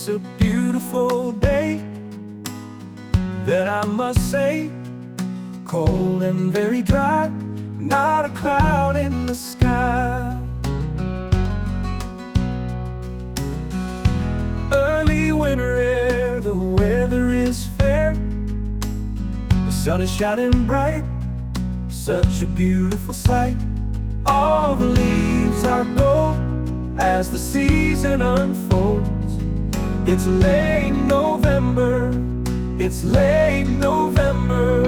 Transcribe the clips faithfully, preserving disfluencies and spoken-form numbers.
It's a beautiful day that I must say, cold and very dry, not a cloud in the sky. Early winter air, the weather is fair, the sun is shining bright, such a beautiful sight. All the leaves are gold as the season unfolds. It's late November, it's late November.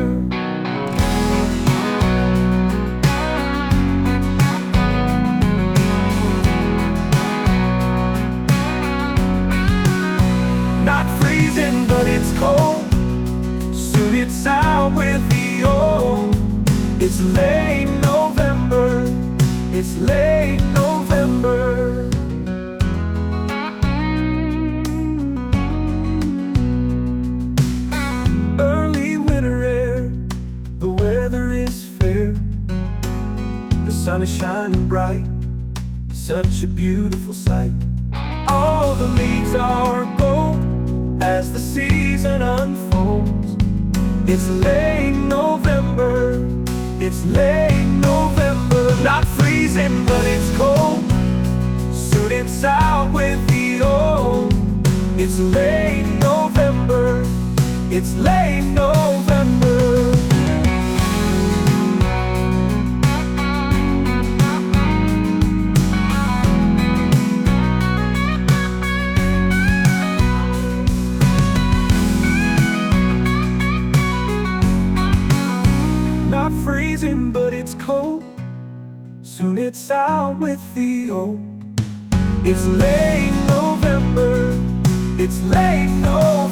Not freezing, but it's cold, soon it's out with the old. It's late November, it's late November. Early winter air, the weather is fair, the sun is shining bright, such a beautiful sight. All the leaves are gold as the season unfolds. It's late November, it's late November. Not freezing, but it's cold, soon it's out with the old. It's late November, it's late November. Not freezing, but it's cold, soon it's out with the old. It's late November, it's late November.